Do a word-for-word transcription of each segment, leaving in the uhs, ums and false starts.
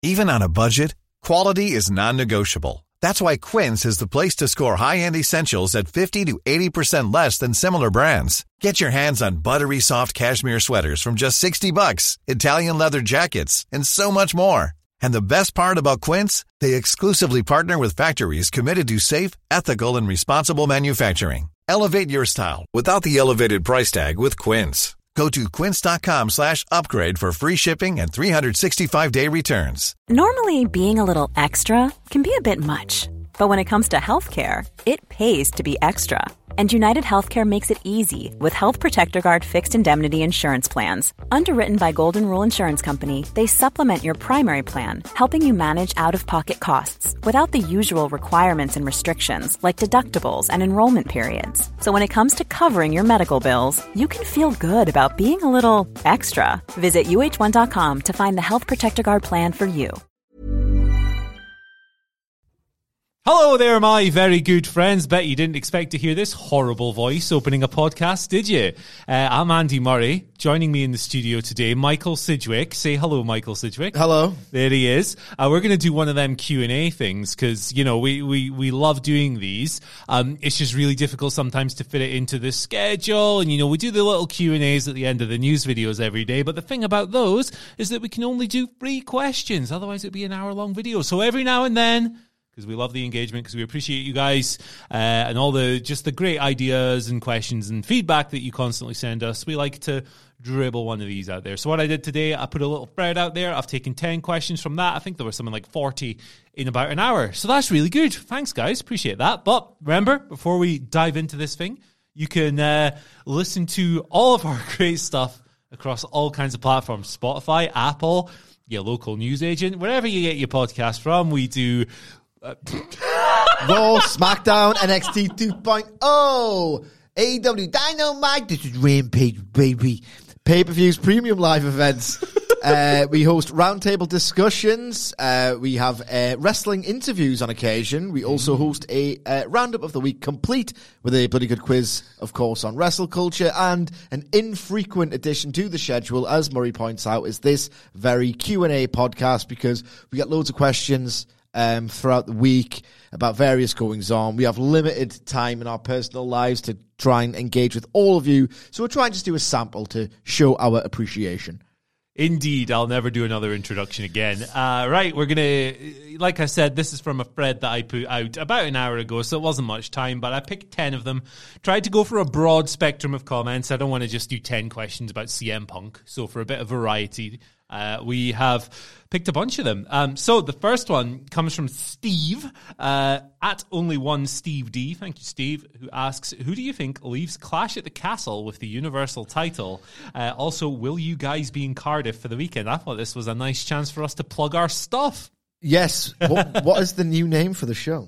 Even on a budget, quality is non-negotiable. That's why Quince is the place to score high-end essentials at fifty to eighty percent less than similar brands. Get your hands on buttery soft cashmere sweaters from just sixty bucks, Italian leather jackets, and so much more. And the best part about Quince, they exclusively partner with factories committed to safe, ethical, and responsible manufacturing. Elevate your style without the elevated price tag with Quince. Go to quince.com slash upgrade for free shipping and three sixty-five day returns. Normally, being a little extra can be a bit much. But when it comes to healthcare, it pays to be extra. And United Healthcare makes it easy with Health Protector Guard fixed indemnity insurance plans. Underwritten by Golden Rule Insurance Company, they supplement your primary plan, helping you manage out-of-pocket costs without the usual requirements and restrictions like deductibles and enrollment periods. So when it comes to covering your medical bills, you can feel good about being a little extra. Visit U H one dot com to find the Health Protector Guard plan for you. Hello there, my very good friends. Bet you didn't expect to hear this horrible voice opening a podcast, did you? Uh, I'm Andy Murray. Joining me in the studio today, Michael Sidgwick. Say hello, Michael Sidgwick. Hello. There he is. Uh, we're going to do one of them Q and A things because, you know, we, we, we love doing these. Um, it's just really difficult sometimes to fit it into the schedule. And, you know, we do the little Q and A's at the end of the news videos every day. But the thing about those is that we can only do three questions. Otherwise, it'd be an hour-long video. So every now and then, because we love the engagement, because we appreciate you guys uh, and all the just the great ideas and questions and feedback that you constantly send us. We like to dribble one of these out there. So what I did today, I put a little thread out there. I've taken ten questions from that. I think there were something like forty in about an hour. So that's really good. Thanks, guys. Appreciate that. But remember, before we dive into this thing, you can uh, listen to all of our great stuff across all kinds of platforms. Spotify, Apple, your local newsagent, wherever you get your podcast from. We do... Uh, Raw, SmackDown, N X T two point oh, A E W Dynamite, this is Rampage, baby. Pay-per-views, premium live events. uh, we host roundtable discussions. Uh, we have uh, wrestling interviews on occasion. We also host a uh, roundup of the week complete with a bloody good quiz, of course, on wrestle culture. And an infrequent addition to the schedule, as Murray points out, is this very Q and A podcast, because we get loads of questions Um, throughout the week about various goings on. We have limited time in our personal lives to try and engage with all of you, so we're trying to just do a sample to show our appreciation. Indeed, I'll never do another introduction again. Uh, right, we're going to, like I said, this is from a thread that I put out about an hour ago, so it wasn't much time, but I picked ten of them. Tried to go for a broad spectrum of comments. I don't want to just do ten questions about C M Punk, so for a bit of variety, uh, we have picked a bunch of them. Um, so the first one comes from Steve, uh, at only one Steve D. Thank you, Steve, who asks, who do you think leaves Clash at the Castle with the Universal title? Uh, also, will you guys be in Cardiff for the weekend? I thought this was a nice chance for us to plug our stuff. Yes. What, what is the new name for the show?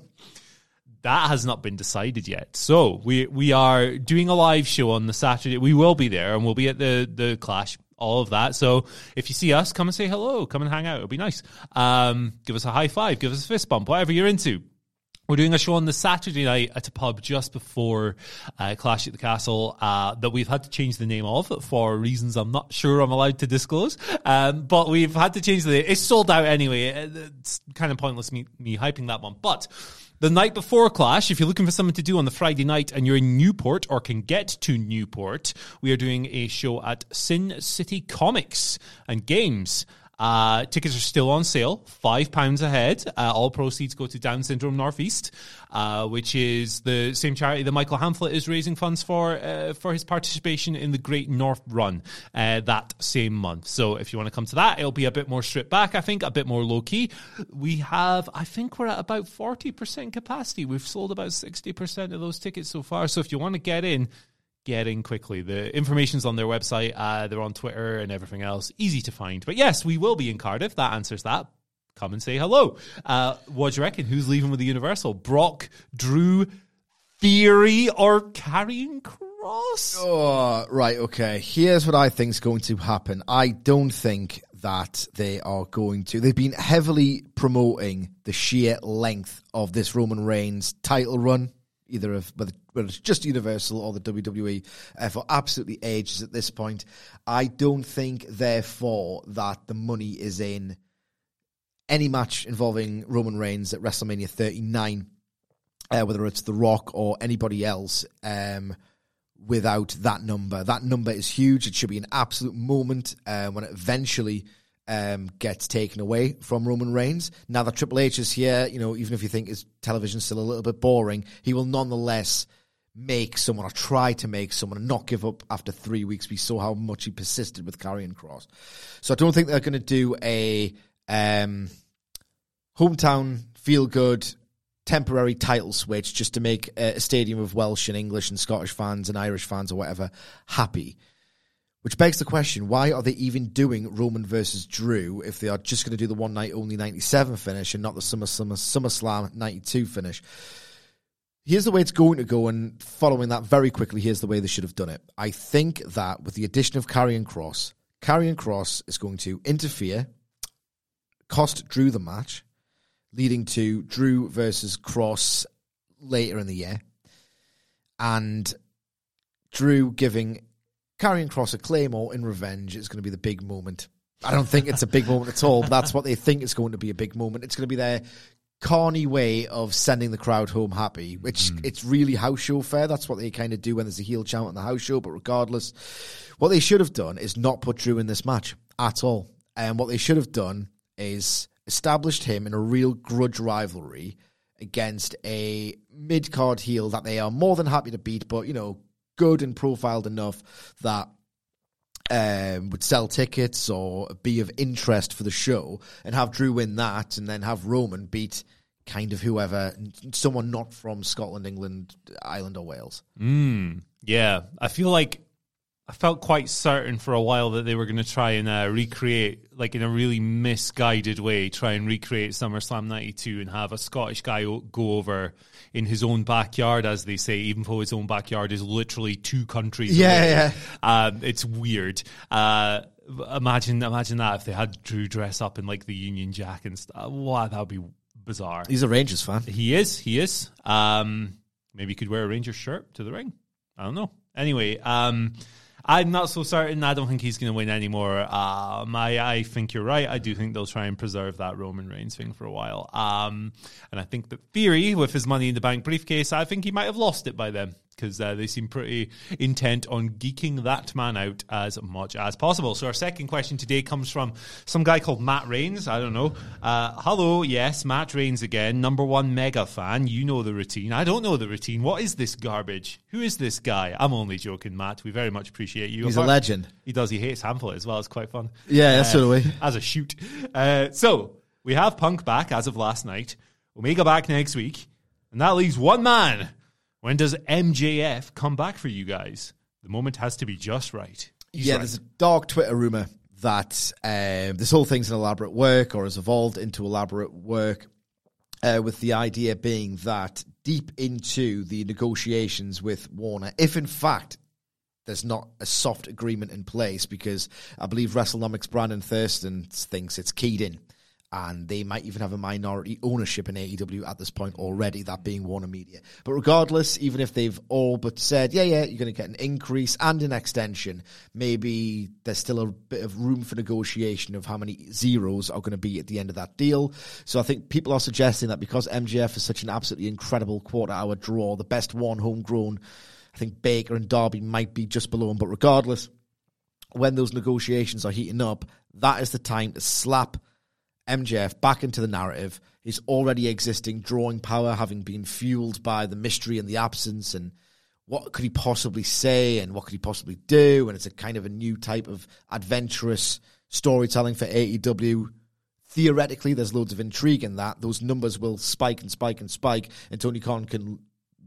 That has not been decided yet. So we we are doing a live show on the Saturday. We will be there, and we'll be at the, the Clash, all of that. So if you see us, come and say hello. Come and hang out. It'll be nice. Um, give us a high five. Give us a fist bump. Whatever you're into. We're doing a show on the Saturday night at a pub just before uh, Clash at the Castle uh, that we've had to change the name of for reasons I'm not sure I'm allowed to disclose. Um, but we've had to change the name. It's sold out anyway. It's kind of pointless me, me hyping that one. But the night before Clash, if you're looking for something to do on the Friday night and you're in Newport or can get to Newport, we are doing a show at Sin City Comics and Games. Uh, tickets are still on sale, five pounds a head. Uh, all proceeds go to Down Syndrome Northeast, uh, which is the same charity that Michael Hamflett is raising funds for, uh, for his participation in the Great North Run, uh, that same month. So if you want to come to that, it'll be a bit more stripped back, I think, a bit more low key. We have, I think we're at about forty percent capacity. We've sold about sixty percent of those tickets so far. So if you want to get in, get in quickly. The information's on their website. Uh, they're on Twitter and everything else. Easy to find. But yes, we will be in Cardiff. That answers that. Come and say hello. Uh, what do you reckon? Who's leaving with the Universal? Brock, Drew, Theory, or Karrion Kross? Oh, right, okay. Here's what I think is going to happen. I don't think that they are going to. They've been heavily promoting the sheer length of this Roman Reigns title run, either of whether, whether it's just Universal or the W W E, uh, for absolutely ages at this point. I don't think, therefore, that the money is in any match involving Roman Reigns at WrestleMania thirty-nine, uh, whether it's The Rock or anybody else, um, without that number. That number is huge. It should be an absolute moment uh, when it eventually um, gets taken away from Roman Reigns. Now that Triple H is here, you know, even if you think his television's still a little bit boring, he will nonetheless make someone, or try to make someone, and not give up after three weeks. We saw how much he persisted with Karrion Kross. So I don't think they're going to do a um, hometown feel-good temporary title switch just to make a stadium of Welsh and English and Scottish fans and Irish fans or whatever happy. Which begs the question, why are they even doing Roman versus Drew if they are just going to do the one night only ninety-seven finish and not the Summer, Summer, SummerSlam ninety-two finish? Here's the way it's going to go, and following that very quickly, here's the way they should have done it. I think that with the addition of Karrion Kross, Karrion Kross is going to interfere, cost Drew the match, leading to Drew versus Kross later in the year, and Drew giving Karrion Kross a Claymore in revenge is going to be the big moment. I don't think it's a big moment at all, but that's what they think is going to be a big moment. It's going to be their corny way of sending the crowd home happy, which mm. it's really house show fare. That's what they kind of do when there's a heel chant on the house show, but regardless, what they should have done is not put Drew in this match at all. And what they should have done is established him in a real grudge rivalry against a mid-card heel that they are more than happy to beat, but, you know, good and profiled enough that um, would sell tickets or be of interest for the show, and have Drew win that, and then have Roman beat kind of whoever, someone not from Scotland, England, Ireland, or Wales. Mm, yeah, I feel like I felt quite certain for a while that they were going to try and uh, recreate, like in a really misguided way, try and recreate SummerSlam ninety-two and have a Scottish guy go over in his own backyard, as they say, even though his own backyard is literally two countries yeah, away. Yeah, um, it's weird. Uh, imagine, imagine that if they had Drew dress up in like the Union Jack and stuff. Wow, that would be bizarre. He's a Rangers fan. He is, he is. Um, maybe he could wear a Rangers shirt to the ring. I don't know. Anyway, um, I'm not so certain. I don't think he's going to win anymore. Um, I, I think you're right. I do think they'll try and preserve that Roman Reigns thing for a while. Um, and I think that Theory, with his Money in the Bank briefcase, I think he might have lost it by then, because uh, they seem pretty intent on geeking that man out as much as possible. So our second question today comes from some guy called Matt Reigns. I don't know. Uh, hello, yes, Matt Reigns again. Number one mega fan. You know the routine. I don't know the routine. What is this garbage? Who is this guy? I'm only joking, Matt. We very much appreciate you. He's Apart, a legend. He does. He hates Hamlet as well. It's quite fun. Yeah, that's uh, the way. As a shoot. Uh, so we have Punk back as of last night. Omega back next week. And that leaves one man. When does M J F come back for you guys? The moment has to be just right. He's yeah, right. There's a dark Twitter rumor that uh, this whole thing's an elaborate work, or has evolved into elaborate work, uh, with the idea being that deep into the negotiations with Warner, if in fact there's not a soft agreement in place, because I believe WrestleNomics Brandon Thurston thinks it's keyed in, and they might even have a minority ownership in A E W at this point already, that being Warner Media. But regardless, even if they've all but said, yeah, yeah, you're going to get an increase and an extension, maybe there's still a bit of room for negotiation of how many zeros are going to be at the end of that deal. So I think people are suggesting that because M J F is such an absolutely incredible quarter-hour draw, the best one homegrown, I think Baker and Darby might be just below him. But regardless, when those negotiations are heating up, that is the time to slap M J F back into the narrative. His already existing drawing power having been fueled by the mystery and the absence, and what could he possibly say and what could he possibly do, and it's a kind of a new type of adventurous storytelling for A E W. Theoretically, there's loads of intrigue in that. Those numbers will spike and spike and spike, and Tony Khan can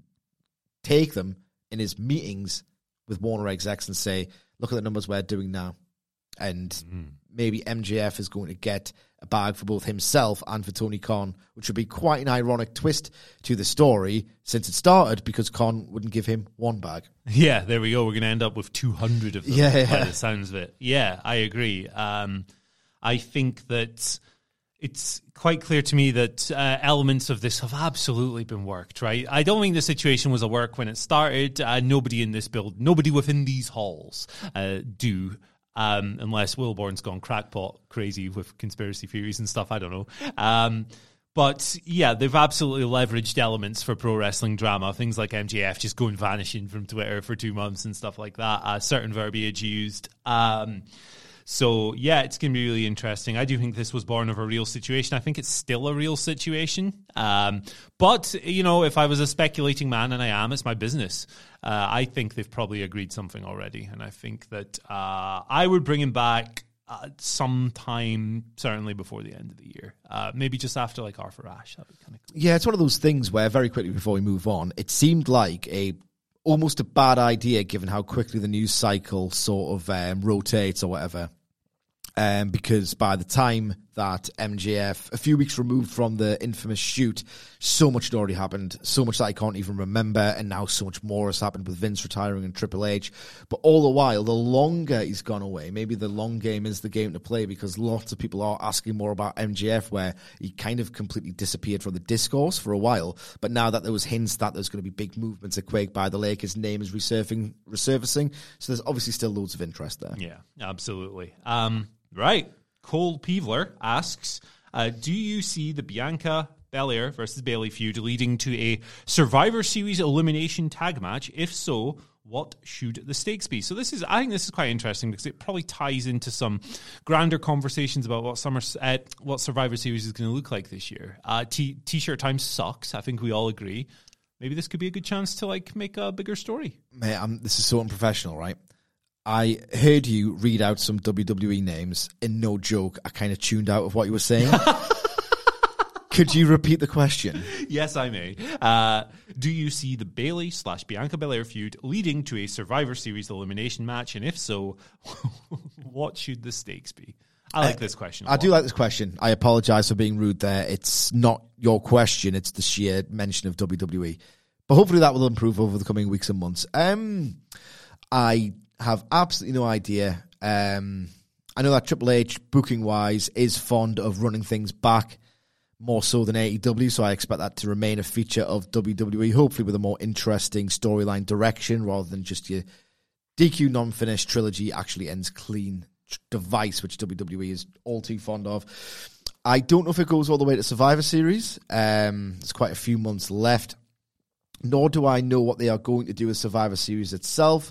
take them in his meetings with Warner execs and say, look at the numbers we're doing now. And mm. maybe M J F is going to get a bag for both himself and for Tony Khan, which would be quite an ironic twist to the story since it started because Khan wouldn't give him one bag. Yeah, there we go. We're going to end up with two hundred of them yeah, yeah. by the sounds of it. Yeah, I agree. Um, I think that it's quite clear to me that uh, elements of this have absolutely been worked, right? I don't think the situation was a work when it started. Uh, nobody in this build, nobody within these halls uh, do. Um, unless Wilborn's gone crackpot crazy with conspiracy theories and stuff, I don't know. Um, but yeah, they've absolutely leveraged elements for pro wrestling drama. Things like M J F just going vanishing from Twitter for two months and stuff like that. Uh, certain verbiage used. Um, so yeah, it's going to be really interesting. I do think this was born of a real situation. I think it's still a real situation. Um, but, you know, if I was a speculating man, and I am, it's my business. Uh, I think they've probably agreed something already. And I think that uh, I would bring him back uh, sometime, certainly before the end of the year. Uh, maybe just after, like, Arthur Ashe. That would be kind of cool. Yeah, it's one of those things where, very quickly before we move on, it seemed like a almost a bad idea given how quickly the news cycle sort of um, rotates or whatever. Um, because by the time that M J F, a few weeks removed from the infamous shoot, so much had already happened, so much that I can't even remember, and now so much more has happened with Vince retiring and Triple H. But all the while, the longer he's gone away, maybe the long game is the game to play, because lots of people are asking more about M J F, where he kind of completely disappeared from the discourse for a while. But now that there was hints that there's going to be big movements at Quake by the Lake, his name is resurfacing, resurfacing. So there's obviously still loads of interest there. Yeah, absolutely. Um, right. Cole Peevler asks, uh, do you see the Bianca Belair versus Bayley feud leading to a Survivor Series elimination tag match? If so, what should the stakes be? So this is, I think this is quite interesting because it probably ties into some grander conversations about what summer, uh, what Survivor Series is going to look like this year. Uh, t- T-shirt time sucks. I think we all agree. Maybe this could be a good chance to like make a bigger story. Mate, I'm, this is so unprofessional, right? I heard you read out some W W E names, and no joke, I kind of tuned out of what you were saying. Could you repeat the question? Yes, I may. Uh, do you see the Bayley slash Bianca Belair feud leading to a Survivor Series elimination match? And if so, what should the stakes be? I like uh, this question. I do like this question. I apologize for being rude there. It's not your question. It's the sheer mention of W W E. But hopefully that will improve over the coming weeks and months. Um, I... have absolutely no idea. Um, I know that Triple H, booking-wise, is fond of running things back more so than A E W, so I expect that to remain a feature of W W E, hopefully with a more interesting storyline direction rather than just your D Q non-finished trilogy actually ends clean device, which W W E is all too fond of. I don't know if it goes all the way to Survivor Series. Um, there's quite a few months left. Nor do I know what they are going to do with Survivor Series itself.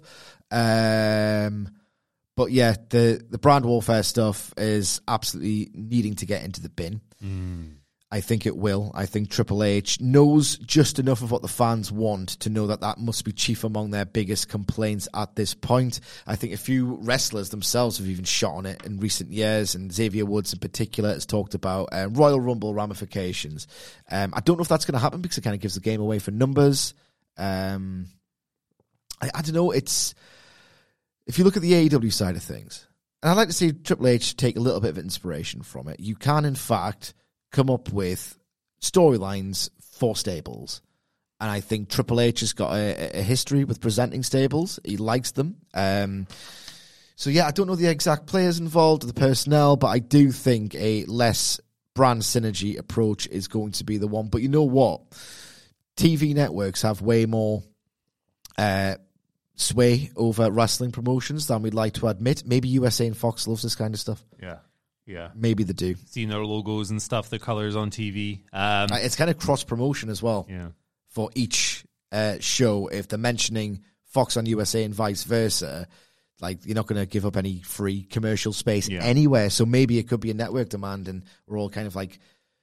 Um, but yeah, the, the brand warfare stuff is absolutely needing to get into the bin. Mm. I think it will. I think Triple H knows just enough of what the fans want to know that that must be chief among their biggest complaints at this point. I think a few wrestlers themselves have even shot on it in recent years, and Xavier Woods in particular has talked about uh, Royal Rumble ramifications. Um, I don't know if that's going to happen because it kind of gives the game away for numbers. Um, I, I don't know. It's if you look at the A E W side of things, and I'd like to see Triple H take a little bit of inspiration from it. You can, in fact, come up with storylines for stables. And I think Triple H has got a, a history with presenting stables. He likes them. Um, so, yeah, I don't know the exact players involved or the personnel, but I do think a less brand synergy approach is going to be the one. But you know what? T V networks have way more uh, sway over wrestling promotions than we'd like to admit. Maybe U S A and Fox loves this kind of stuff. Yeah. Yeah, maybe they do. Seeing their logos and stuff, their colors on T V. Um, it's kind of cross promotion as well. Yeah, for each uh, show, if they're mentioning Fox on U S A and vice versa, like you're not going to give up any free commercial space yeah. anywhere. So maybe it could be a network demand, and we're all kind of like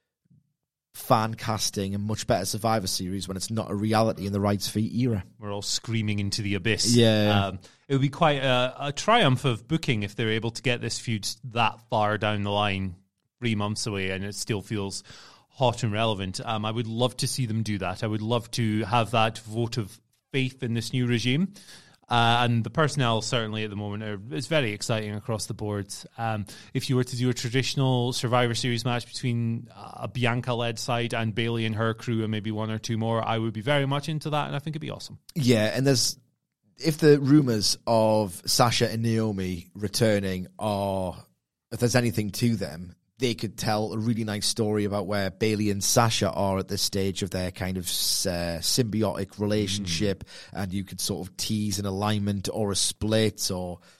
fan casting a much better Survivor Series when it's not a reality in the rights fee era. We're all screaming into the abyss. Yeah. Um, it would be quite a, a triumph of booking if they're able to get this feud that far down the line, three months away, and it still feels hot and relevant. Um, I would love to see them do that. I would love to have that vote of faith in this new regime. Uh, and the personnel certainly at the moment are, is very exciting across the board. Um, if you were to do a traditional Survivor Series match between a Bianca-led side and Bayley and her crew and maybe one or two more, I would be very much into that, and I think it'd be awesome. Yeah, and there's if the rumours of Sasha and Naomi returning are, if there's anything to them, they could tell a really nice story about where Bayley and Sasha are at this stage of their kind of uh, symbiotic relationship, mm. and you could sort of tease an alignment or a split or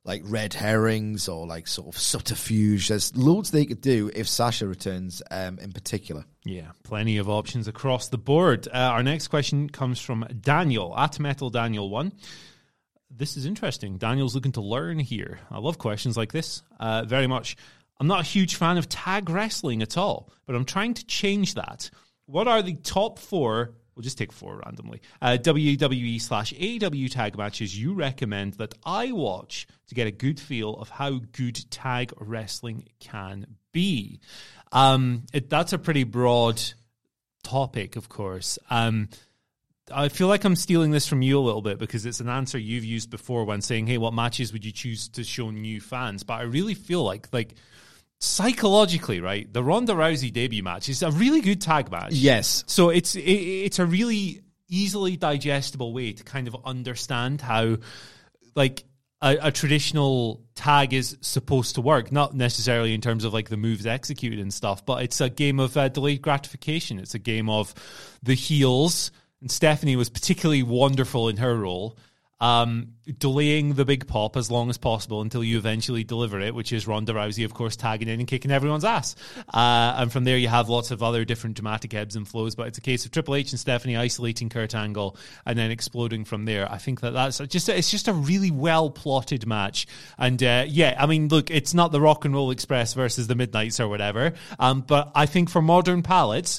like red herrings or like sort of subterfuge. There's loads they could do if Sasha returns um, in particular. Yeah, plenty of options across the board. Uh, our next question comes from Daniel, at Metal Daniel one. This is interesting. Daniel's looking to learn here. I love questions like this uh, very much. I'm not a huge fan of tag wrestling at all, but I'm trying to change that. What are the top four, we'll just take four randomly, uh, W W E slash A E W tag matches you recommend that I watch to get a good feel of how good tag wrestling can be? Um, it, that's a pretty broad topic, of course. Um, I feel like I'm stealing this from you a little bit because it's an answer you've used before when saying, hey, what matches would you choose to show new fans? But I really feel like, like, psychologically, right, the Ronda Rousey debut match is a really good tag match. Yes. So it's it, it's a really easily digestible way to kind of understand how, like, a, a traditional tag is supposed to work. Not necessarily in terms of, like, the moves executed and stuff, but it's a game of uh, delayed gratification. It's a game of the heels, and Stephanie was particularly wonderful in her role, Um, delaying the big pop as long as possible until you eventually deliver it, which is Ronda Rousey, of course, tagging in and kicking everyone's ass. Uh, and from there, you have lots of other different dramatic ebbs and flows, but it's a case of Triple H and Stephanie isolating Kurt Angle and then exploding from there. I think that that's just, it's just a really well-plotted match. And uh, yeah, I mean, look, it's not the Rock and Roll Express versus the Midnights or whatever, um, but I think for modern palates,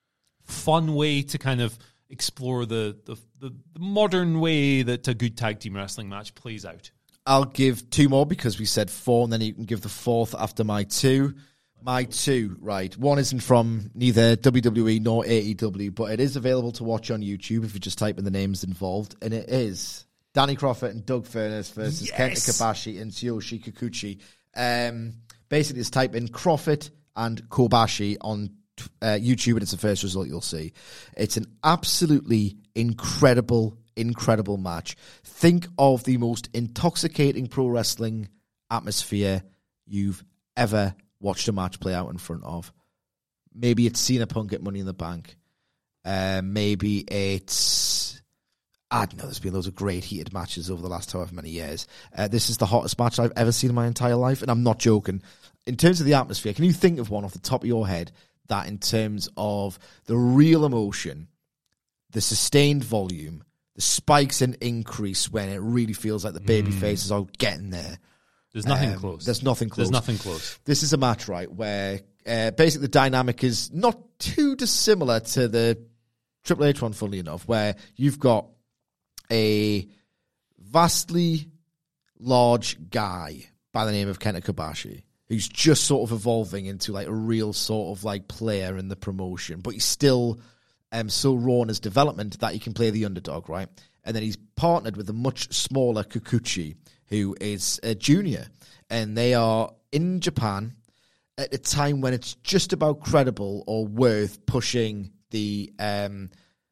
fun way to kind of explore the, the the modern way that a good tag team wrestling match plays out. I'll give two more because we said four, and then you can give the fourth after my two. My two, right. One isn't from neither W W E nor A E W, but it is available to watch on YouTube if you just type in the names involved, and it is Danny Crawford and Doug Furnas versus Yes. Kenta Kobashi and Tsuyoshi Kikuchi. Um, basically, just type in Crawford and Kobashi on Uh, YouTube, and it's the first result you'll see. It's an absolutely incredible, incredible match. Think of the most intoxicating pro wrestling atmosphere you've ever watched a match play out in front of. Maybe it's Cena Punk at Money in the Bank. Uh, maybe it's... I don't know, there's been loads of great heated matches over the last however many years. Uh, this is the hottest match I've ever seen in my entire life, and I'm not joking. In terms of the atmosphere, can you think of one off the top of your head that in terms of the real emotion, the sustained volume, the spikes and increase when it really feels like the baby mm. faces are getting there? There's nothing um, close. There's nothing close. There's nothing close. This is a match, right, where uh, basically the dynamic is not too dissimilar to the Triple H one, funnily enough, where you've got a vastly large guy by the name of Kenta Kobashi, who's just sort of evolving into like a real sort of like player in the promotion, but he's still um, so raw in his development that he can play the underdog, right? And then he's partnered with a much smaller Kikuchi, who is a junior, and they are in Japan at a time when it's just about credible or worth pushing the um,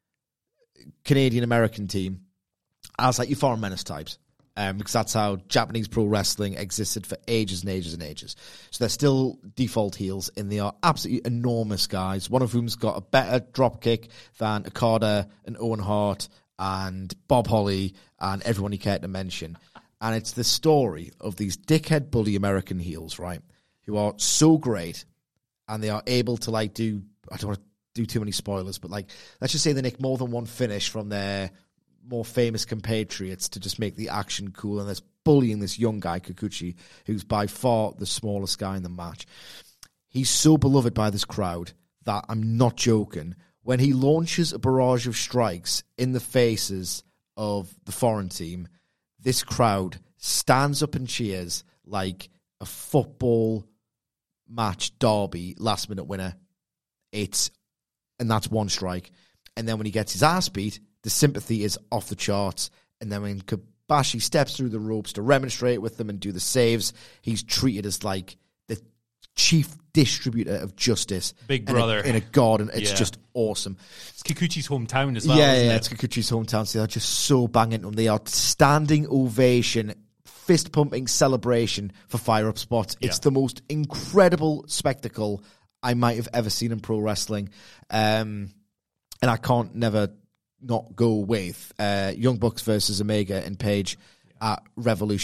Canadian-American team as like your foreign menace types. Um, because that's how Japanese pro wrestling existed for ages and ages and ages. So they're still default heels, and they are absolutely enormous guys, one of whom's got a better dropkick than Okada and Owen Hart and Bob Holly and everyone you care to mention. And it's the story of these dickhead bully American heels, right, who are so great, and they are able to, like, do, I don't want to do too many spoilers, but, like, let's just say they nick more than one finish from their more famous compatriots to just make the action cool, and there's bullying this young guy, Kikuchi, who's by far the smallest guy in the match. He's so beloved by this crowd that I'm not joking. When he launches a barrage of strikes in the faces of the foreign team, this crowd stands up and cheers like a football match derby last minute winner. It's, and that's one strike. And then when he gets his ass beat, the sympathy is off the charts. And then when Kobashi steps through the ropes to remonstrate with them and do the saves, he's treated as like the chief distributor of justice. Big brother. In a, in a god, and it's yeah. just awesome. It's Kikuchi's hometown as well, yeah, isn't yeah, it? it's Kikuchi's hometown, so they're just so banging them. They are standing ovation, fist-pumping celebration for fire-up spots. It's yeah. the most incredible spectacle I might have ever seen in pro wrestling. Um, and I can't never not go with uh, Young Bucks versus Omega and Page at Revolution.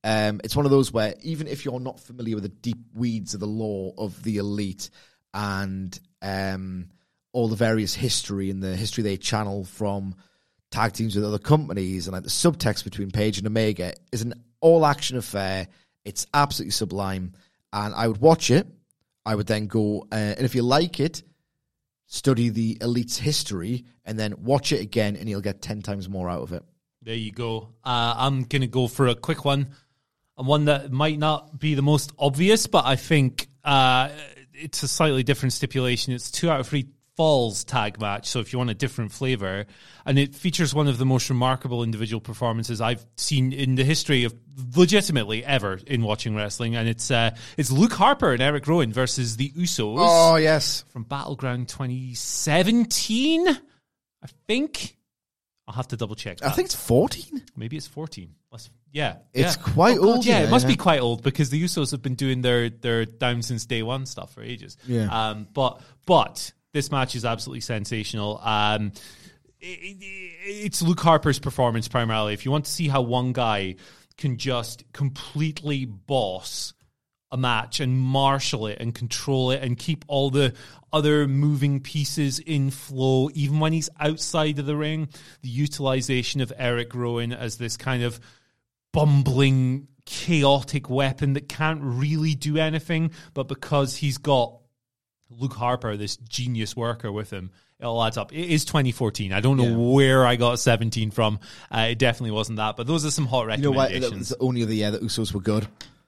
Um, it's one of those where even if you're not familiar with the deep weeds of the lore of the Elite and um, all the various history and the history they channel from tag teams with other companies and like the subtext between Page and Omega is an all-action affair. It's absolutely sublime. And I would watch it. I would then go, uh, and if you like it, study the Elite's history and then watch it again and you'll get ten times more out of it. There you go. Uh, I'm going to go for a quick one. And one that might not be the most obvious, but I think uh, it's a slightly different stipulation. It's two out of three falls tag match, so if you want a different flavor. And it features one of the most remarkable individual performances I've seen in the history of legitimately ever in watching wrestling. And it's uh, it's Luke Harper and Eric Rowan versus the Usos. Oh, yes. From Battleground twenty seventeen, I think. I'll have to double check that. I think it's fourteen. Maybe it's fourteen. Let's, yeah. It's yeah. quite oh, God, old. Yeah, yeah, it must yeah. be quite old because the Usos have been doing their, their down since day one stuff for ages. Yeah. Um, but, but this match is absolutely sensational. Um, it, it, it's Luke Harper's performance primarily. If you want to see how one guy can just completely boss a match and marshal it and control it and keep all the other moving pieces in flow, even when he's outside of the ring, the utilization of Eric Rowan as this kind of bumbling, chaotic weapon that can't really do anything, but because he's got Luke Harper, this genius worker with him, it all adds up. It is twenty fourteen. I don't know Yeah. where I got seventeen from. Uh, it definitely wasn't that, but those are some hot You know what? recommendations. It was the only of the year that Usos were good.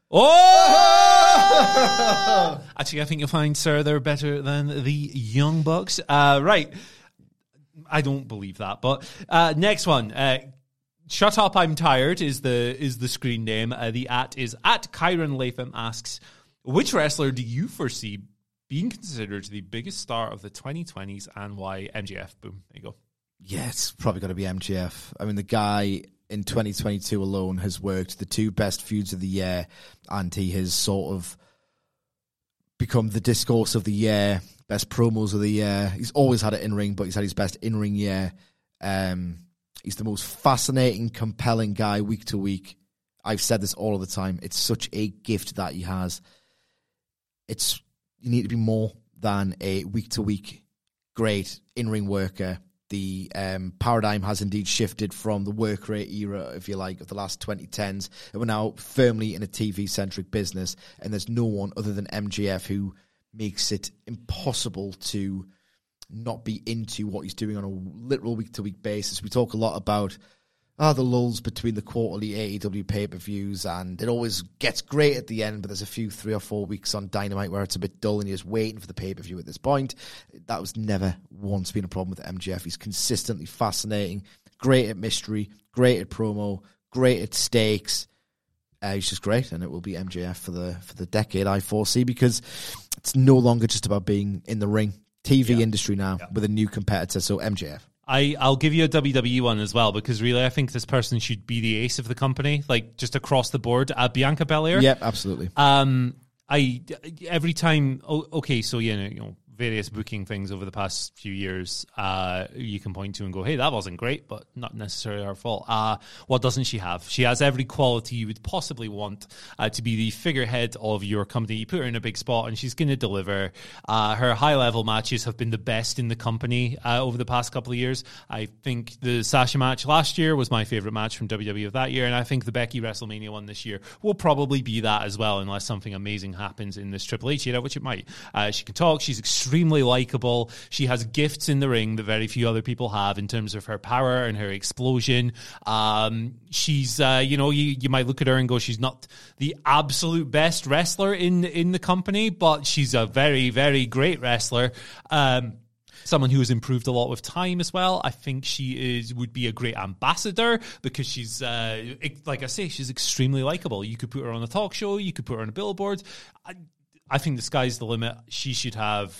Oh! Actually, I think you'll find, sir, they're better than the Young Bucks. Uh, right. I don't believe that, but uh, next one. Uh, Shut Up, I'm Tired is the is the screen name. Uh, the at is at Kyron Latham asks, which wrestler do you foresee being considered the biggest star of the twenty twenties and why? M J F. Boom. There you go. Yeah, it's probably got to be M J F. I mean, the guy in twenty twenty-two alone has worked the two best feuds of the year, and he has sort of become the discourse of the year, best promos of the year. He's always had it in-ring, but he's had his best in-ring year. Um, he's the most fascinating, compelling guy week to week. I've said this all of the time. It's such a gift that he has. It's you need to be more than a week-to-week great in-ring worker. The um, paradigm has indeed shifted from the work rate era, if you like, of the last twenty tens. And we're now firmly in a T V-centric business, and there's no one other than M J F who makes it impossible to not be into what he's doing on a literal week-to-week basis. We talk a lot about ah, the lulls between the quarterly A E W pay-per-views, and it always gets great at the end, but there's a few three or four weeks on Dynamite where it's a bit dull and you're just waiting for the pay-per-view at this point. That was never once been a problem with M J F. He's consistently fascinating, great at mystery, great at promo, great at stakes. Uh, he's just great, and it will be M J F for the for the decade, I foresee, because it's no longer just about being in the ring. T V yeah. industry now yeah. with a new competitor, so M J F. I, I'll give you a W W E one as well, because really I think this person should be the ace of the company, like just across the board. Uh, Bianca Belair. Yep, absolutely. Um, I every time. Oh, okay, so you know, you know, various booking things over the past few years, uh, you can point to and go, hey, that wasn't great, but not necessarily our fault. Uh, what doesn't she have? She has every quality you would possibly want uh, to be the figurehead of your company. You put her in a big spot and she's going to deliver. Uh, her high-level matches have been the best in the company uh, over the past couple of years. I think the Sasha match last year was my favorite match from W W E of that year, and I think the Becky WrestleMania one this year will probably be that as well, unless something amazing happens in this Triple H era, which it might. Uh, she can talk. She's extremely extremely likable. She has gifts in the ring that very few other people have in terms of her power and her explosion. Um, she's, uh, you know, you, you might look at her and go, she's not the absolute best wrestler in, in the company, but she's a very, very great wrestler. Um, Someone who has improved a lot with time as well. I think she is would be a great ambassador because she's, uh, like I say, she's extremely likable. You could put her on a talk show. You could put her on a billboard. I, I think the sky's the limit. She should have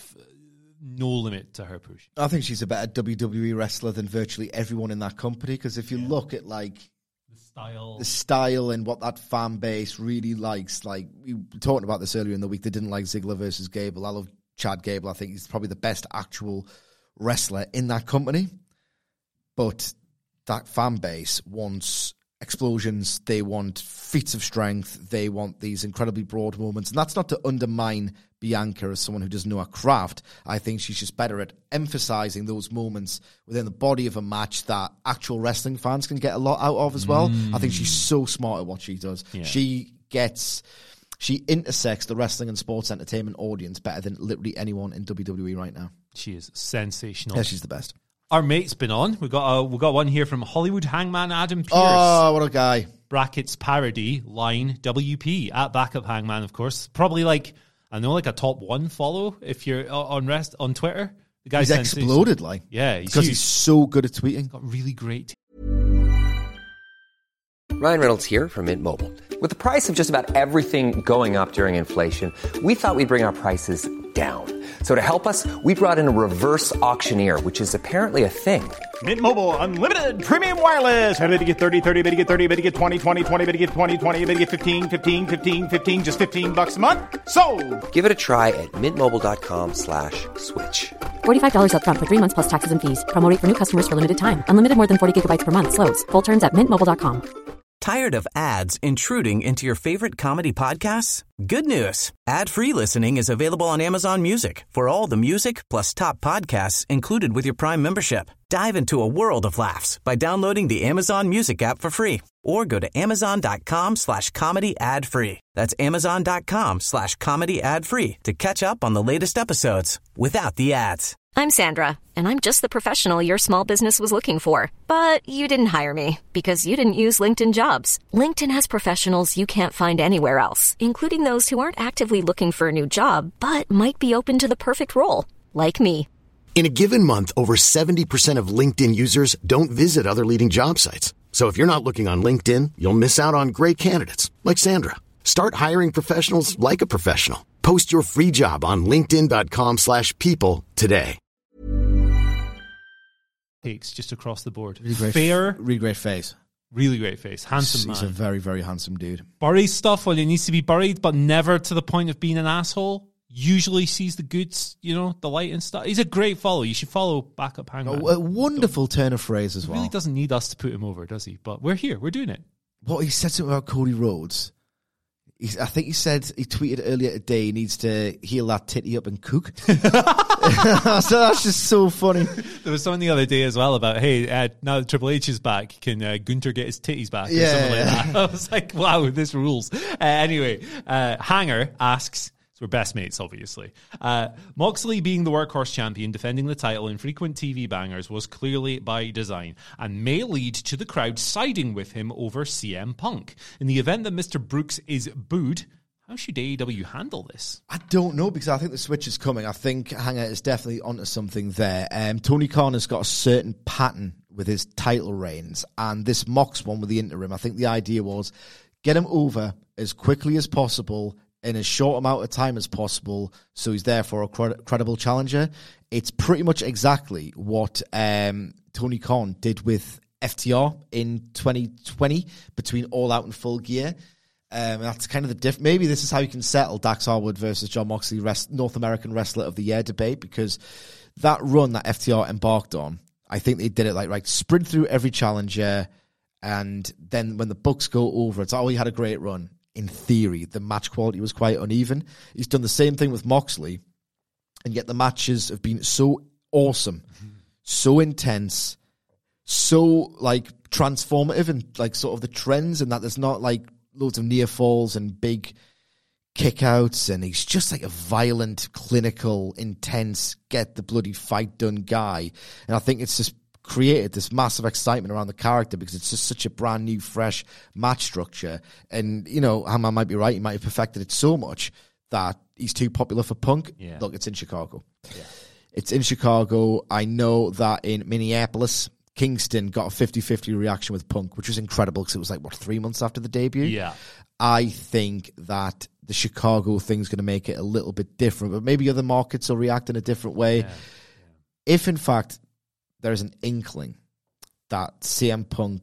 no limit to her push. I think she's a better W W E wrestler than virtually everyone in that company, because if you yeah. look at like the style, the style and what that fan base really likes, like we were talking about this earlier in the week, they didn't like Ziggler versus Gable. I love Chad Gable. I think he's probably the best actual wrestler in that company. But that fan base wants explosions. They want feats of strength. They want these incredibly broad moments. And that's not to undermine Bianca as someone who doesn't know her craft. I think she's just better at emphasizing those moments within the body of a match that actual wrestling fans can get a lot out of as well. Mm. I think she's so smart at what she does. Yeah. She gets... She intersects the wrestling and sports entertainment audience better than literally anyone in W W E right now. She is sensational. Yeah, she's the best. Our mate's been on. We got a, we got one here from Hollywood Hangman Adam Pearce. Oh, what a guy! Brackets parody line W P at Backup Hangman, of course. Probably like I know, like a top one follow if you're on rest on Twitter. The guy's he's exploded, like yeah, he's because huge. He's so good at tweeting. Got really great. T- Ryan Reynolds here from Mint Mobile. With the price of just about everything going up during inflation, we thought we'd bring our prices down. So to help us, we brought in a reverse auctioneer, which is apparently a thing. Mint Mobile Unlimited Premium Wireless. How to get thirty, thirty, how to get thirty, how to get twenty, twenty, twenty, how to get twenty, twenty, how to get fifteen, fifteen, fifteen, fifteen, just fifteen bucks a month? Sold! Give it a try at mintmobile.com slash switch. forty-five dollars up front for three months plus taxes and fees. Promo rate for new customers for limited time. Unlimited more than forty gigabytes per month. Slows full terms at mint mobile dot com. Tired of ads intruding into your favorite comedy podcasts? Good news. Ad-free listening is available on Amazon Music for all the music plus top podcasts included with your Prime membership. Dive into a world of laughs by downloading the Amazon Music app for free or go to amazon.com slash comedy ad free. That's amazon.com slash comedy ad free to catch up on the latest episodes without the ads. I'm Sandra, and I'm just the professional your small business was looking for. But you didn't hire me because you didn't use LinkedIn Jobs. LinkedIn has professionals you can't find anywhere else, including those who aren't actively looking for a new job, but might be open to the perfect role, like me. In a given month, over seventy percent of LinkedIn users don't visit other leading job sites. So if you're not looking on LinkedIn, you'll miss out on great candidates like Sandra. Start hiring professionals like a professional. Post your free job on linkedin.com slash people today. Takes just across the board. Really great, Fair. really great face. Really great face. Handsome He's man. a very, very handsome dude. Buries stuff when it needs to be buried, but never to the point of being an asshole. Usually sees the goods, you know, the light and stuff. He's a great follow. You should follow Backup Hangman. A, a wonderful turn of phrase as He well. really doesn't need us to put him over, does he? But we're here. We're doing it. What he said something about Cody Rhodes. He's, I think he said, he tweeted earlier today, he needs to heal that titty up and cook. So that's just so funny. There was something the other day as well about, hey, uh, now that Triple H is back, can uh, Gunther get his titties back? Or Yeah. something like that. I was like, wow, this rules. Uh, anyway, uh, Hanger asks, so we're best mates, obviously. Uh, Moxley being the workhorse champion, defending the title in frequent T V bangers was clearly by design and may lead to the crowd siding with him over C M Punk. In the event that Mister Brooks is booed, how should A E W handle this? I don't know, because I think the switch is coming. I think Hanger is definitely onto something there. Um, Tony Khan has got a certain pattern with his title reigns, and this Mox one with the interim, I think the idea was get him over as quickly as possible in as short amount of time as possible, so he's therefore a cred- credible challenger. It's pretty much exactly what um, Tony Khan did with F T R in twenty twenty between All Out and Full Gear. Um, that's kind of the diff. Maybe this is how you can settle Dax Harwood versus Jon Moxley rest- North American Wrestler of the Year debate, because that run that F T R embarked on, I think they did it like, right, sprint through every challenger, and then when the books go over, it's, oh, he had a great run. In theory, the match quality was quite uneven. He's done the same thing with Moxley, and yet the matches have been so awesome, mm-hmm. so intense, so like transformative, and like sort of the trends, and that there's not like loads of near falls and big kickouts, and he's just like a violent, clinical, intense, get the bloody fight done guy. And I think it's just created this massive excitement around the character because it's just such a brand new, fresh match structure. And, you know, Hammond might be right. He might have perfected it so much that he's too popular for Punk. Yeah. Look, it's in Chicago. Yeah. It's in Chicago. I know that in Minneapolis, Kingston got a fifty-fifty reaction with Punk, which was incredible because it was like, what, three months after the debut? Yeah. I think that the Chicago thing's going to make it a little bit different, but maybe other markets will react in a different way. Yeah. Yeah. If, in fact, there's an inkling that C M Punk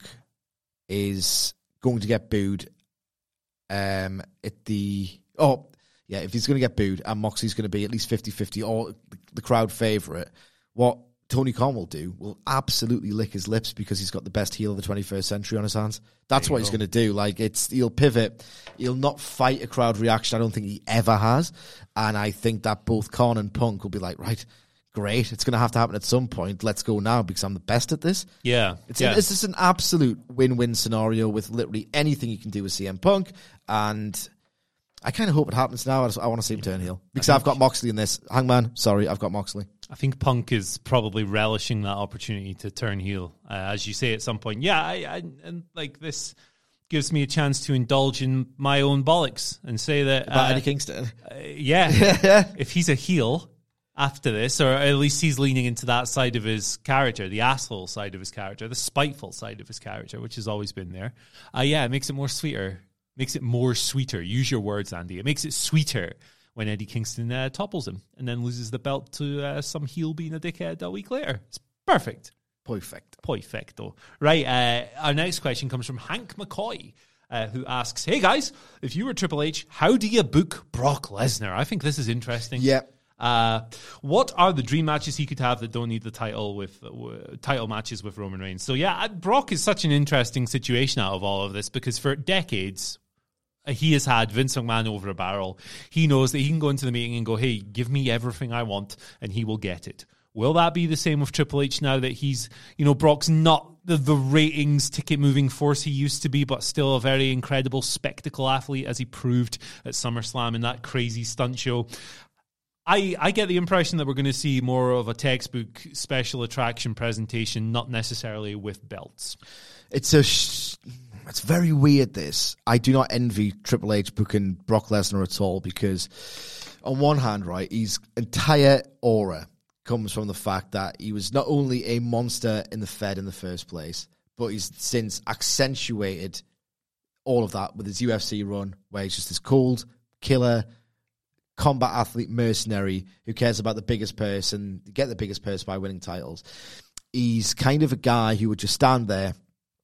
is going to get booed um, at the... Oh, yeah, if he's going to get booed and Moxley's going to be at least fifty-fifty or the crowd favourite, what Tony Khan will do will absolutely lick his lips because he's got the best heel of the twenty-first century on his hands. That's what he's going to do. Like, it's he'll pivot. He'll not fight a crowd reaction. I don't think he ever has. And I think that both Khan and Punk will be like, right, great. It's going to have to happen at some point. Let's go now because I'm the best at this. Yeah. It's, yeah. A, it's just an absolute win-win scenario with literally anything you can do with C M Punk. And I kind of hope it happens now. I, just, I want to see him turn heel. Because I've got Moxley in this. Hangman, sorry, I've got Moxley. I think Punk is probably relishing that opportunity to turn heel, uh, as you say at some point. Yeah, I, I, and like this gives me a chance to indulge in my own bollocks and say that About uh, Eddie Kingston. Uh, yeah, if he's a heel after this, or at least he's leaning into that side of his character, the asshole side of his character, the spiteful side of his character, which has always been there. Uh, yeah, it makes it more sweeter. Makes it more sweeter. Use your words, Andy. It makes it sweeter when Eddie Kingston uh, topples him and then loses the belt to uh, some heel being a dickhead a week later. It's perfect. Perfect. Perfecto. Right, uh, our next question comes from Hank McCoy, uh, who asks, hey guys, if you were Triple H, how do you book Brock Lesnar? I think this is interesting. Yeah. Uh, what are the dream matches he could have that don't need the title with uh, title matches with Roman Reigns? So yeah, Brock is such an interesting situation out of all of this because for decades, he has had Vince McMahon over a barrel. He knows that he can go into the meeting and go, hey, give me everything I want, and he will get it. Will that be the same with Triple H now that he's, you know, Brock's not the, the ratings ticket-moving force he used to be, but still a very incredible spectacle athlete, as he proved at SummerSlam in that crazy stunt show? I, I get the impression that we're going to see more of a textbook special attraction presentation, not necessarily with belts. It's a... Sh- It's very weird, this. I do not envy Triple H booking Brock Lesnar at all because, on one hand, right, his entire aura comes from the fact that he was not only a monster in the Fed in the first place, but he's since accentuated all of that with his U F C run, where he's just this cold, killer, combat athlete mercenary who cares about the biggest purse and get the biggest purse by winning titles. He's kind of a guy who would just stand there,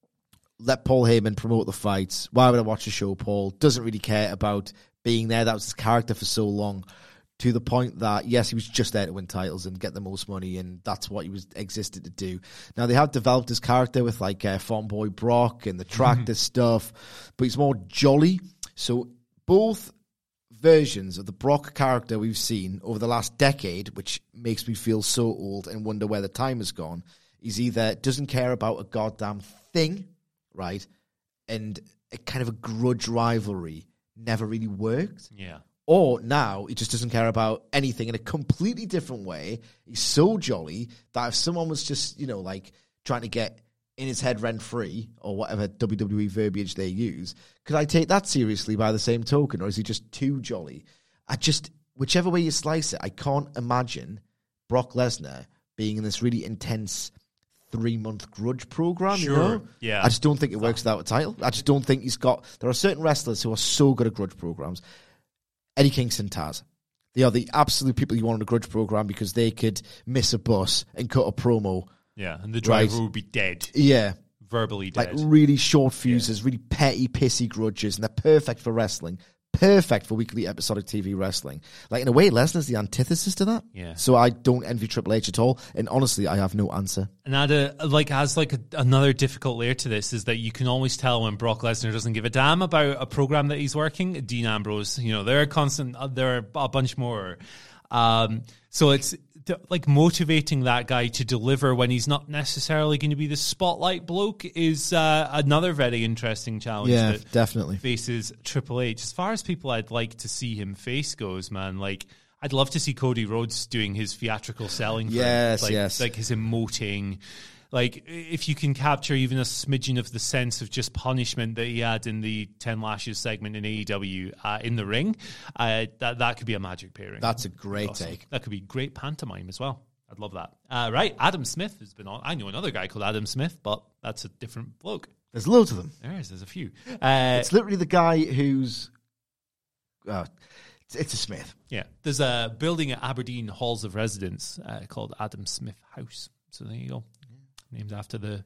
let Paul Heyman promote the fights. Why would I watch a show, Paul? Doesn't really care about being there. That was his character for so long, to the point that, yes, he was just there to win titles and get the most money, and that's what he was existed to do. Now, they have developed his character with, like, uh, Farm Boy Brock and the tractor mm-hmm. stuff, but he's more jolly. So both versions of the Brock character we've seen over the last decade, which makes me feel so old and wonder where the time has gone, is either doesn't care about a goddamn thing, right, and a kind of a grudge rivalry never really worked. Yeah. Or now he just doesn't care about anything in a completely different way. He's so jolly that if someone was just, you know, like trying to get in his head rent-free or whatever W W E verbiage they use, could I take that seriously by the same token, or is he just too jolly? I just, whichever way you slice it, I can't imagine Brock Lesnar being in this really intense three-month grudge program, sure. you know? Yeah. I just don't think it works without a title. I just don't think he's got... There are certain wrestlers who are so good at grudge programs. Eddie Kingston, Taz. They are the absolute people you want on a grudge program because they could miss a bus and cut a promo. Yeah, and the driver right? would be dead. Yeah. Verbally dead. Like really short fuses, yeah. really petty, pissy grudges, and they're perfect for wrestling. Perfect for weekly episodic T V wrestling. Like, in a way, Lesnar's the antithesis to that. Yeah. So I don't envy Triple H at all. And honestly, I have no answer. And add a, like, as like a, another difficult layer to this is that you can always tell when Brock Lesnar doesn't give a damn about a program that he's working. Dean Ambrose, you know, there are constant, there are a bunch more. Um, so it's like motivating that guy to deliver when he's not necessarily going to be the spotlight bloke is uh, another very interesting challenge. Yeah, that definitely faces Triple H. As far as people I'd like to see him face goes, man, like I'd love to see Cody Rhodes doing his theatrical selling. Yes, like, yes, like his emoting. Like, if you can capture even a smidgen of the sense of just punishment that he had in the ten Lashes segment in A E W uh, in the ring, uh, that that could be a magic pairing. That's a great awesome. take. That could be great pantomime as well. I'd love that. Uh, right, Adam Smith has been on. I know another guy called Adam Smith, but that's a different bloke. There's loads of them. There is. There's a few. Uh, it's literally the guy who's... Uh, it's, it's a Smith. Yeah. There's a building at Aberdeen Halls of Residence uh, called Adam Smith House. So there you go. Named after the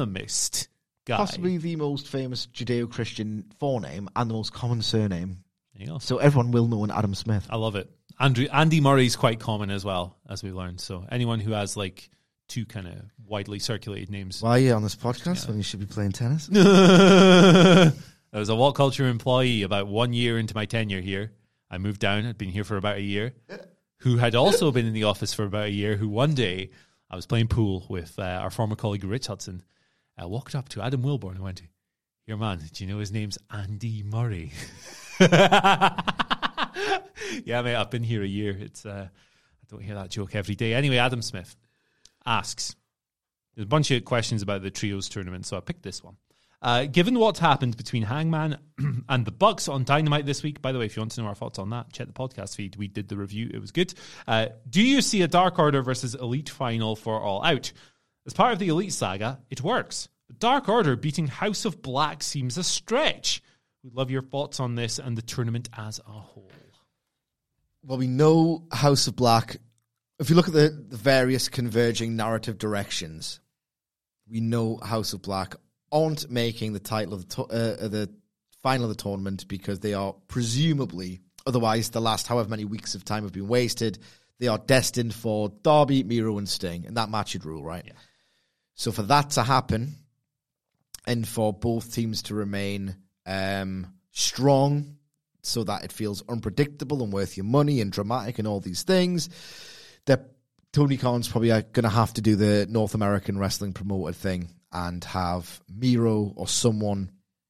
Economist guy. Possibly the most famous Judeo-Christian forename and the most common surname There you go. So everyone will know an Adam Smith. I love it. Andrew, Andy Murray's quite common as well, as we learned. So anyone who has like two kind of widely circulated names. Why are you on this podcast Yeah. when you should be playing tennis? I was a What Culture employee about one year into my tenure here. I moved down, I'd been here for about a year, who had also been in the office for about a year, who one day I was playing pool with uh, our former colleague Rich Hudson. I walked up to Adam Wilborn and went, "Your man, do you know his name's Andy Murray?" Yeah, mate, I've been here a year. It's uh, I don't hear that joke every day. Anyway, Adam Smith asks, there's a bunch of questions about the Trios tournament, so I picked this one. Uh, given what's happened between Hangman and the Bucks on Dynamite this week, by the way, if you want to know our thoughts on that, check the podcast feed. We did the review. It was good. Uh, do you see a Dark Order versus Elite final for All Out? As part of the Elite saga, it works. But Dark Order beating House of Black seems a stretch. We'd love your thoughts on this and the tournament as a whole. Well, we know House of Black. If you look at the, the various converging narrative directions, we know House of Black aren't making the title of the, to- uh, the final of the tournament because they are presumably, otherwise the last however many weeks of time have been wasted, they are destined for Darby, Miro, and Sting, and that match should rule, right? Yeah. So for that to happen, and for both teams to remain um, strong, so that it feels unpredictable and worth your money and dramatic and all these things, that Tony Khan's probably going to have to do the North American wrestling promoter thing and have Miro or someone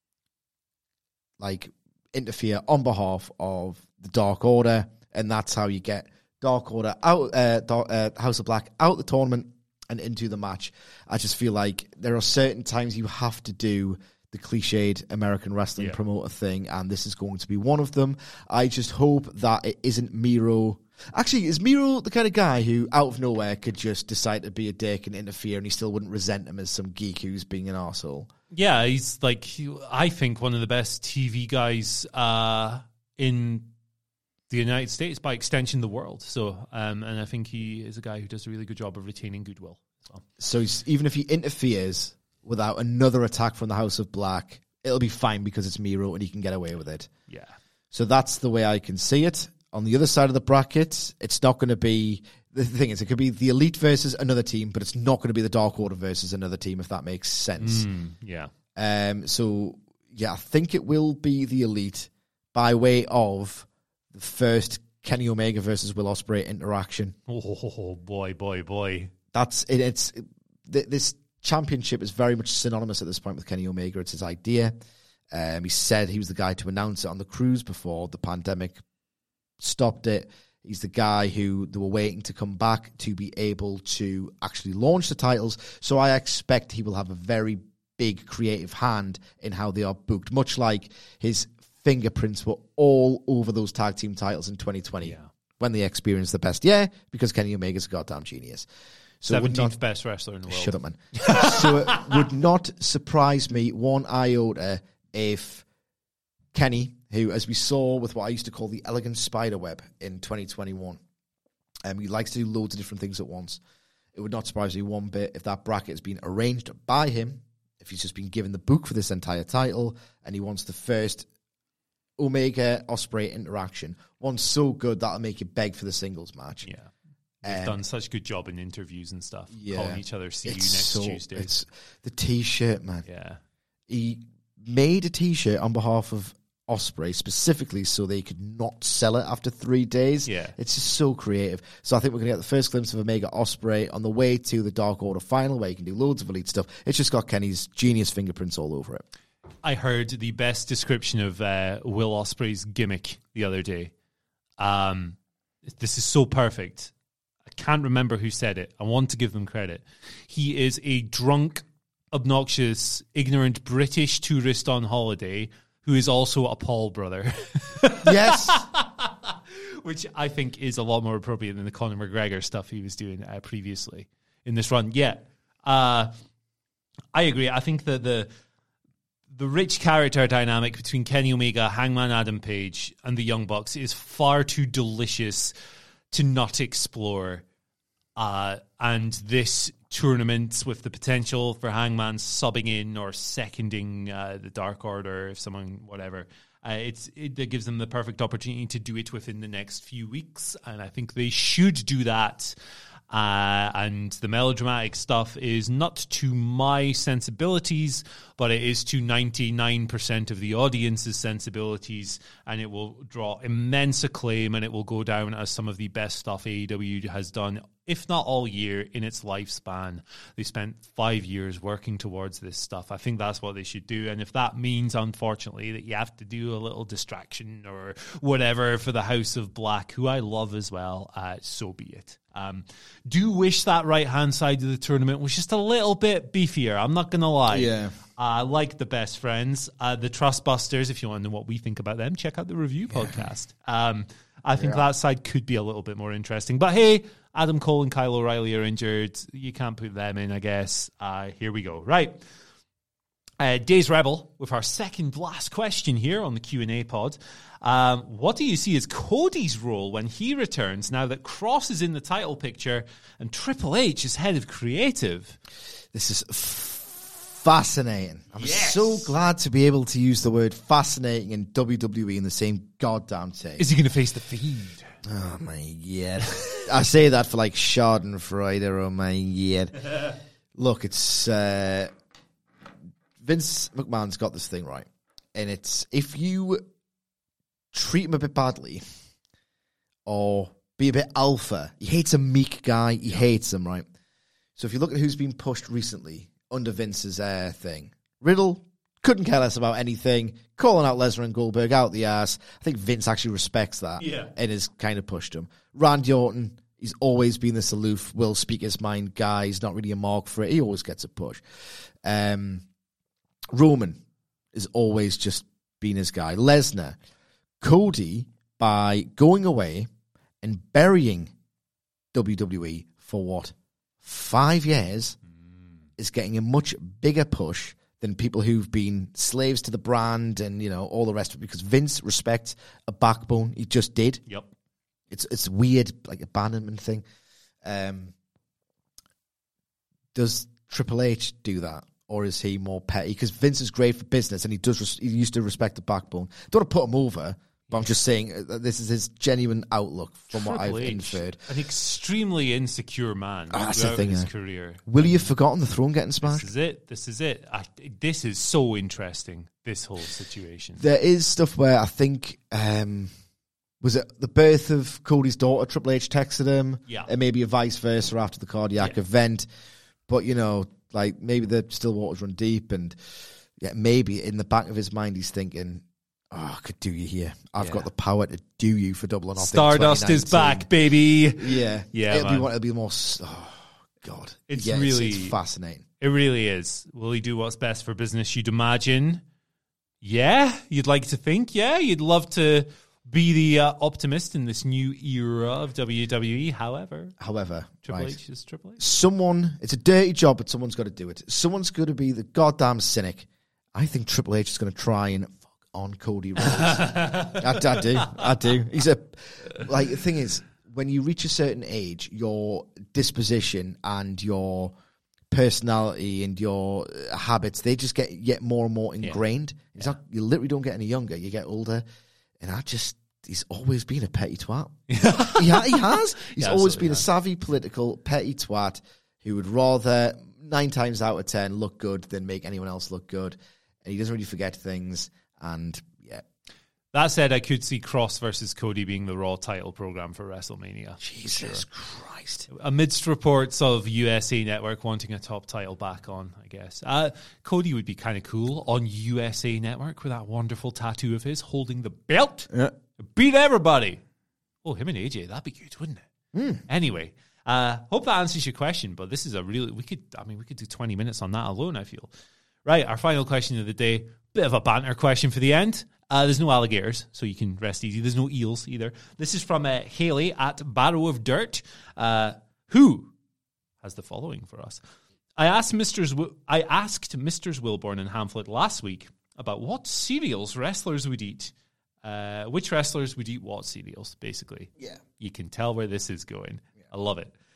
like interfere on behalf of the Dark Order, and that's how you get Dark Order out, uh, Dark, uh, House of Black out the tournament and into the match. I just feel like there are certain times you have to do the cliched American wrestling yeah. promoter thing, and this is going to be one of them. I just hope that it isn't Miro. Actually, is Miro the kind of guy who, out of nowhere, could just decide to be a dick and interfere, and he still wouldn't resent him as some geek who's being an arsehole? Yeah, he's like, I think, one of the best T V guys uh, in the United States, by extension, the world. So, um, and I think he is a guy who does a really good job of retaining goodwill. So, so he's, even if he interferes without another attack from the House of Black, it'll be fine because it's Miro and he can get away with it. Yeah. So that's the way I can see it. On the other side of the bracket, it's not going to be... The thing is, it could be the Elite versus another team, but it's not going to be the Dark Order versus another team, if that makes sense. Mm, yeah. Um. So, yeah, I think it will be the Elite by way of the first Kenny Omega versus Will Ospreay interaction. Oh, boy, boy, boy. That's it. It's th- This championship is very much synonymous at this point with Kenny Omega. It's his idea. Um, he said he was the guy to announce it on the cruise before the pandemic stopped it. He's the guy who they were waiting to come back to be able to actually launch the titles. So I expect he will have a very big creative hand in how they are booked, much like his fingerprints were all over those tag team titles in twenty twenty Yeah. when they experienced the best year, because Kenny Omega's a goddamn genius. So seventeenth best wrestler in the world. Shut up, man. So it would not surprise me one iota if Kenny, who, as we saw with what I used to call the elegant spider web in twenty twenty-one, um, he likes to do loads of different things at once. It would not surprise me one bit if that bracket has been arranged by him, if he's just been given the book for this entire title, and he wants the first Omega Ospreay interaction. One so good that'll make you beg for the singles match. Yeah. They've Um, done such a good job in interviews and stuff, Yeah. calling each other see you It's next so- Tuesday. It's the T-shirt, man. Yeah. He made a T-shirt on behalf of Ospreay specifically so they could not sell it after three days. Yeah. It's just so creative. So I think we're going to get the first glimpse of Omega Ospreay on the way to the Dark Order final, where you can do loads of Elite stuff. It's just got Kenny's genius fingerprints all over it. I heard the best description of uh, Will Ospreay's gimmick the other day. Um, this is so perfect. I can't remember who said it. I want to give them credit. He is a drunk, obnoxious, ignorant British tourist on holiday who is also a Paul brother. Yes. Which I think is a lot more appropriate than the Conor McGregor stuff he was doing uh, previously in this run. Yeah, uh, I agree. I think that the the rich character dynamic between Kenny Omega, Hangman Adam Page, and the Young Bucks is far too delicious to not explore. Uh, and this tournament, with the potential for Hangman subbing in or seconding uh, the Dark Order, if someone, whatever, Uh, it's it, it gives them the perfect opportunity to do it within the next few weeks, and I think they should do that. Uh, and the melodramatic stuff is not to my sensibilities, but it is to ninety-nine percent of the audience's sensibilities, and it will draw immense acclaim, and it will go down as some of the best stuff A E W has done, if not all year, in its lifespan. They spent five years working towards this stuff. I think that's what they should do, and if that means, unfortunately, that you have to do a little distraction or whatever for the House of Black, who I love as well, uh, so be it. Um, do wish that right-hand side of the tournament was just a little bit beefier. I'm not going to lie. Yeah. I uh, like the Best Friends. Uh, the Trustbusters, if you want to know what we think about them, check out the review yeah. podcast. Um, I think yeah. that side could be a little bit more interesting. But hey, Adam Cole and Kyle O'Reilly are injured. You can't put them in, I guess. Uh, here we go. Right. Uh, Days Rebel with our second last question here on the Q and A pod. Um, what do you see as Cody's role when he returns now that Cross is in the title picture and Triple H is head of creative? This is f- fascinating. I'm yes. so glad to be able to use the word fascinating and W W E in the same goddamn thing. Is he going to face the Fiend? Oh my god. I say that for like Schadenfreude, oh my god. Look, it's... Uh, Vince McMahon's got this thing right. And it's, if you treat him a bit badly or be a bit alpha, he hates a meek guy, he hates him, right? So if you look at who's been pushed recently under Vince's uh, thing, Riddle couldn't care less about anything, calling out Lesnar and Goldberg out the ass. I think Vince actually respects that yeah. and has kind of pushed him. Randy Orton, he's always been this aloof, will speak his mind guy. He's not really a mark for it. He always gets a push. Um... Roman is always just been his guy. Lesnar. Cody, by going away and burying W W E for what? Five years, mm. is getting a much bigger push than people who've been slaves to the brand and, you know, all the rest of it, because Vince respects a backbone. He just did. Yep. It's it's weird, like abandonment thing. Um, does Triple H do that? Or is he more petty? Because Vince is great for business, and he does. Res- he used to respect the backbone. Don't want to put him over, but I'm just saying that this is his genuine outlook from Triple what I've H, inferred. An extremely insecure man oh, that's throughout the thing, his yeah. career. Will you have forgotten the throne getting smashed? This is it. This is it. I, this is so interesting. This whole situation. There is stuff where I think um, was it the birth of Cody's daughter? Triple H texted him, yeah, and maybe a vice versa after the cardiac yeah. event. But you know. Like, maybe the still waters run deep, and yeah, maybe in the back of his mind he's thinking, oh, I could do you here. I've yeah. got the power to do you for Double or Nothing. Stardust is back, baby. Yeah. Yeah, it'll man. be one, it'll be more, oh, God. It's yeah, really it's, it's fascinating. It really is. Will he do what's best for business, you'd imagine? Yeah, you'd like to think, yeah. You'd love to be the uh, optimist in this new era of W W E. However, however, Triple right. H is Triple H. Someone, it's a dirty job, but someone's got to do it. Someone's going to be the goddamn cynic. I think Triple H is going to try and fuck on Cody Rhodes. I, I do, I do. He's a like. The thing is, when you reach a certain age, your disposition and your personality and your habits, they just get get more and more ingrained. Yeah. It's yeah. not, you literally don't get any younger. You get older. And I just, he's always been a petty twat. he, ha- he has. He's yeah, always been has. a savvy, political, petty twat who would rather, nine times out of ten, look good than make anyone else look good. And he doesn't really forget things. And, yeah. That said, I could see Cross versus Cody being the Raw title program for WrestleMania. Jesus sure. Christ. Amidst reports of U S A Network wanting a top title back on, I guess. Uh, Cody would be kind of cool on U S A Network with that wonderful tattoo of his holding the belt. Yeah. Beat everybody. Oh, him and A J, that'd be good, wouldn't it? Mm. Anyway, uh, hope that answers your question, but this is a really, we could, I mean, we could do twenty minutes on that alone, I feel. Right, our final question of the day, bit of a banter question for the end. Uh, there's no alligators, so you can rest easy. There's no eels either. This is from uh, Haley at Barrow of Dirt, uh, who has the following for us. I asked Mister W- I asked Misters Wilborn and Hamflet last week about what cereals wrestlers would eat. Uh, which wrestlers would eat what cereals, basically. Yeah. You can tell where this is going. Yeah. I love it.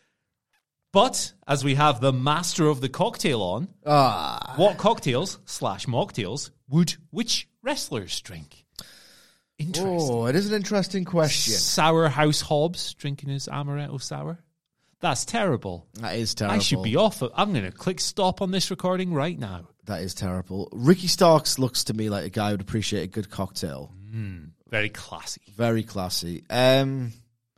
But as we have the master of the cocktail on, ah. what cocktails slash mocktails would which wrestlers drink? Interesting. Oh, it is an interesting question. Sour House Hobbs drinking his amaretto sour. That's terrible. That is terrible. I should be off. I'm going to click stop on this recording right now. That is terrible. Ricky Starks looks to me like a guy who would appreciate a good cocktail. Mm, very classy. Very classy. Um,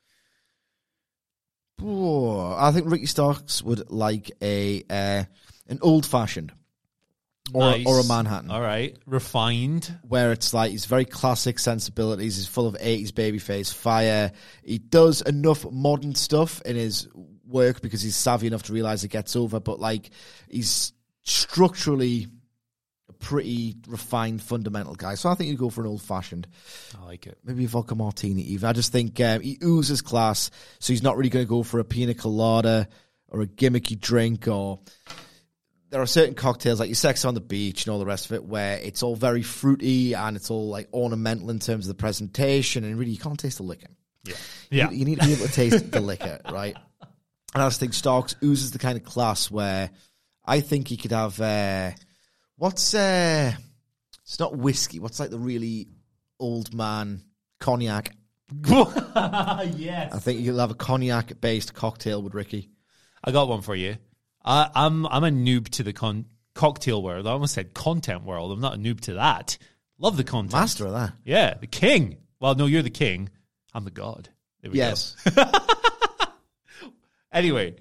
oh, I think Ricky Starks would like a uh, an old fashioned or Nice. or a Manhattan. All right, refined. Where it's like he's very classic sensibilities. He's full of eighties babyface fire. He does enough modern stuff in his work because he's savvy enough to realize it gets over. But like he's structurally a pretty refined, fundamental guy. So I think you go for an old fashioned. I like it. Maybe a vodka martini. Even I just think um, he oozes class. So he's not really going to go for a pina colada or a gimmicky drink or. There are certain cocktails like your Sex on the Beach and all the rest of it where it's all very fruity and it's all like ornamental in terms of the presentation and really you can't taste the liquor. Yeah. Yeah. You, you need to be able to taste the liquor, right? And I just think Starks oozes the kind of class where I think he could have, uh, what's, uh, it's not whiskey, what's like the really old man cognac? Yes. I think you'll have a cognac-based cocktail with Ricky. I got one for you. I, I'm I'm a noob to the con- cocktail world. I almost said content world. I'm not a noob to that. Love the content. Master of that. Yeah, the king. Well, no, you're the king. I'm the god. There we yes. go. Anyway,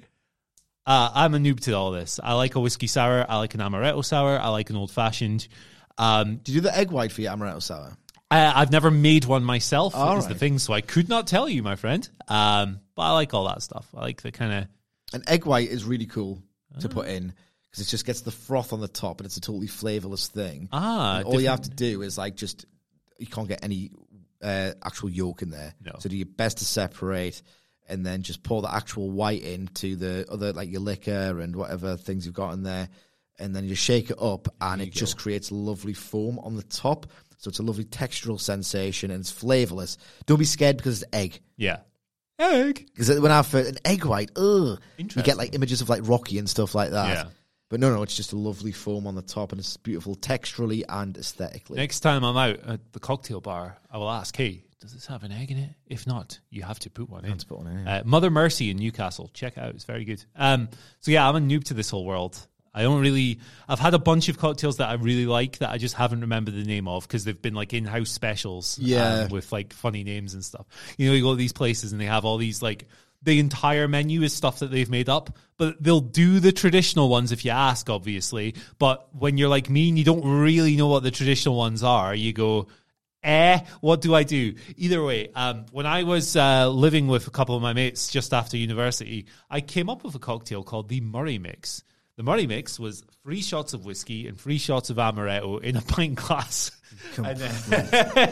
uh, I'm a noob to all this. I like a whiskey sour. I like an amaretto sour. I like an old fashioned. Um, Do you do the egg white for your amaretto sour? I, I've never made one myself. All is right. the thing, so I could not tell you, my friend. Um, but I like all that stuff. I like the kind of. An egg white is really cool to put in because it just gets the froth on the top and it's a totally flavorless thing. Ah, And all you have to different- do is like just you can't get any uh, actual yolk in there. No. So do your best to separate and then just pour the actual white into the other like your liquor and whatever things you've got in there, and then you shake it up and it just creates a lovely foam on the top. So it's a lovely textural sensation and it's flavorless. Don't be scared because it's egg. Yeah. Egg. Because when I first, an egg white, ugh, you Interesting. get like images of like Rocky and stuff like that. Yeah. But no, no, it's just a lovely foam on the top and it's beautiful texturally and aesthetically. Next time I'm out at the cocktail bar, I will ask, hey, does this have an egg in it? If not, you have to put one in. to put one in, Uh, Mother Mercy in Newcastle. Check it out. It's very good. Um, so yeah, I'm a noob to this whole world. I don't really... I've had a bunch of cocktails that I really like that I just haven't remembered the name of because they've been like in-house specials Yeah. um, with like funny names and stuff. You know, you go to these places and they have all these like... The entire menu is stuff that they've made up, but they'll do the traditional ones if you ask, obviously. But when you're like me and you don't really know what the traditional ones are, you go... Eh, what do I do? Either way, um, when I was uh, living with a couple of my mates just after university, I came up with a cocktail called the Murray Mix. The Murray Mix was three shots of whiskey and three shots of amaretto in a pint glass. And, uh,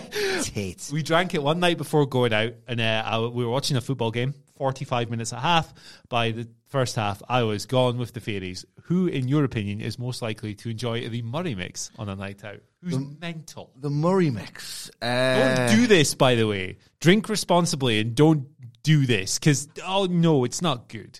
we drank it one night before going out, and uh, I, we were watching a football game, forty-five minutes at half. By the first half, I was gone with the fairies. Who, in your opinion, is most likely to enjoy the Murray Mix on a night out? Who's The- mental? The Murray Mix. Uh, Don't do this, by the way. Drink responsibly and don't do this because, oh no, it's not good.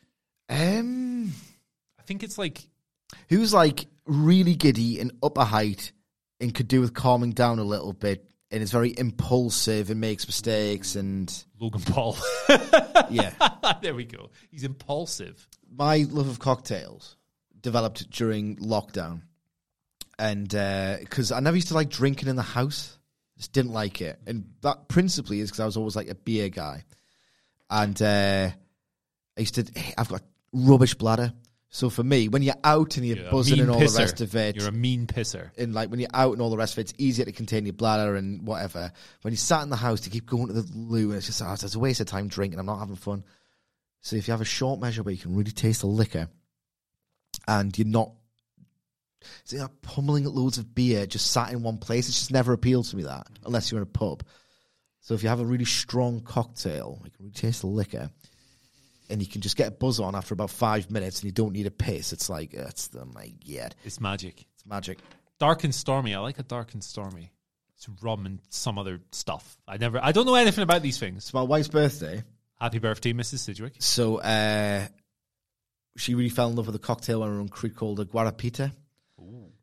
Um, I think it's like, who's like really giddy and up a height and could do with calming down a little bit and is very impulsive and makes mistakes and Logan Paul. yeah. There we go. He's impulsive. My love of cocktails developed during lockdown. And because I never used to like drinking in the house, just didn't like it. And that principally is because I was always like a beer guy. And uh, I used to, I've got rubbish bladder. So for me, when you're out and you're, You're a buzzing mean and all pisser. the rest of it, You're a mean pisser. and like when you're out and all the rest of it, it's easier to contain your bladder and whatever. When you sat in the house to keep going to the loo, and it's just, oh, it's a waste of time drinking. I'm not having fun. So if you have a short measure where you can really taste the liquor, and you're not, so you're not pummeling at loads of beer just sat in one place, it's just never appealed to me that unless you're in a pub. So if you have a really strong cocktail, you can really taste the liquor. And you can just get a buzz on after about five minutes, and you don't need a piss. It's like it's the my god, It's magic. it's magic. Dark and stormy. I like a dark and stormy. It's rum and some other stuff. I never. I don't know anything about these things. It's my wife's birthday, Happy birthday, Missus Sidgwick. so uh, she really fell in love with a cocktail when we were on Crete called a Guarapita.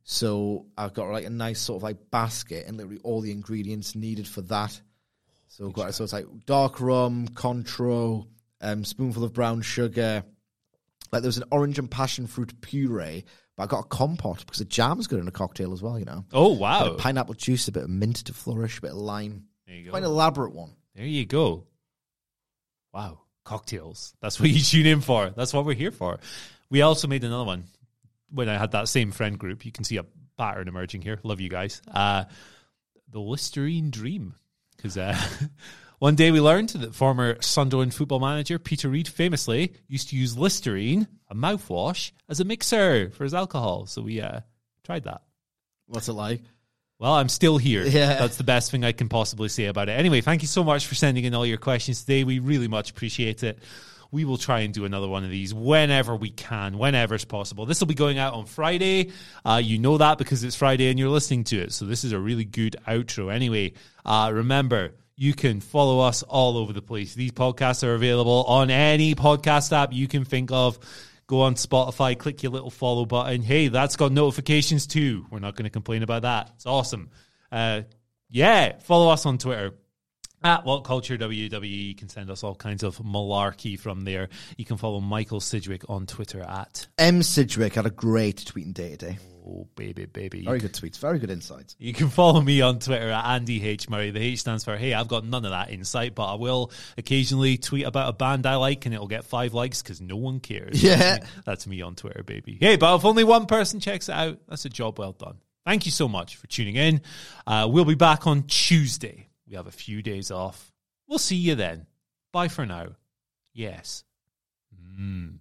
So I've got like a nice sort of like basket and literally all the ingredients needed for that. So I've got, so it's like dark rum, Cointreau, um, spoonful of brown sugar. Like there was an orange and passion fruit puree, but I got a compote because the jam's good in a cocktail as well, you know. Oh, wow. A bit of pineapple juice, a bit of mint to flourish, a bit of lime. There you go. Quite an elaborate one. There you go. Wow. Cocktails. That's what you tune in for. That's what we're here for. We also made another one when I had that same friend group. You can see a pattern emerging here. Love you guys. Uh, the Listerine Dream. Because uh, one day we learned that former Sunderland football manager Peter Reid famously used to use Listerine, a mouthwash, as a mixer for his alcohol. So we uh, tried that. What's it like? Well, I'm still here. Yeah. That's the best thing I can possibly say about it. Anyway, thank you so much for sending in all your questions today. We really much appreciate it. We will try and do another one of these whenever we can, whenever it's possible. This will be going out on Friday. Uh, you know that because it's Friday and you're listening to it. So this is a really good outro. Anyway, uh, remember, you can follow us all over the place. These podcasts are available on any podcast app you can think of. Go on Spotify, click your little follow button. Hey, that's got notifications too. We're not going to complain about that. It's awesome. Uh, yeah, follow us on Twitter. At What Culture W W E. You can send us all kinds of malarkey from there. You can follow Michael Sidgwick on Twitter at M. Sidgwick had a great tweeting day today. Oh, baby, baby. Very good tweets, very good insights. You can follow me on Twitter at Andy H. Murray. The H stands for, hey, I've got none of that insight, but I will occasionally tweet about a band I like and it'll get five likes because no one cares. Yeah. That's me, that's me on Twitter, baby. Hey, but if only one person checks it out, that's a job well done. Thank you so much for tuning in. Uh, we'll be back on Tuesday. We have a few days off. We'll see you then. Bye for now. Yes. Mm.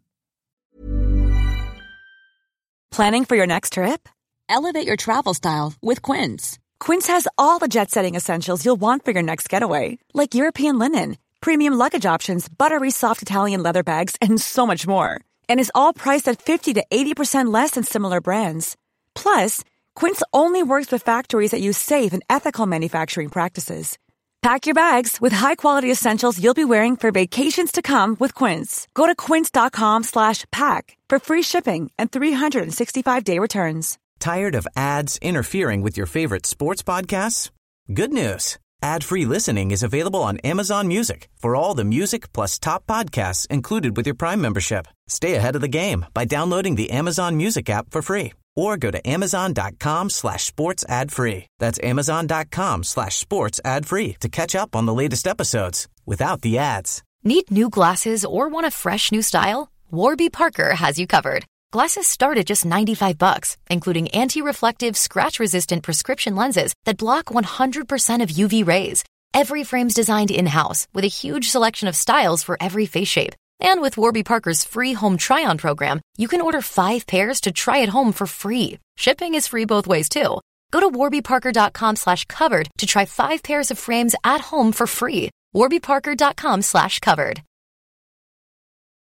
Planning for your next trip? Elevate your travel style with Quince. Quince has all the jet-setting essentials you'll want for your next getaway, like European linen, premium luggage options, buttery soft Italian leather bags, and so much more. And is all priced at fifty to eighty percent less than similar brands. Plus, Quince only works with factories that use safe and ethical manufacturing practices. Pack your bags with high-quality essentials you'll be wearing for vacations to come with Quince. Go to quince.com slash pack for free shipping and three sixty-five day returns. Tired of ads interfering with your favorite sports podcasts? Good news. Ad-free listening is available on Amazon Music for all the music plus top podcasts included with your Prime membership. Stay ahead of the game by downloading the Amazon Music app for free or go to amazon.com slash sports ad free. That's amazon.com slash sports ad free to catch up on the latest episodes without the ads. Need new glasses or want a fresh new style? Warby Parker has you covered. Glasses start at just ninety-five bucks, including anti-reflective, scratch-resistant prescription lenses that block one hundred percent of U V rays. Every frame's designed in-house with a huge selection of styles for every face shape. And with Warby Parker's free home try-on program, you can order five pairs to try at home for free. Shipping is free both ways, too. Go to warbyparker.com slash covered to try five pairs of frames at home for free. warbyparker.com slash covered.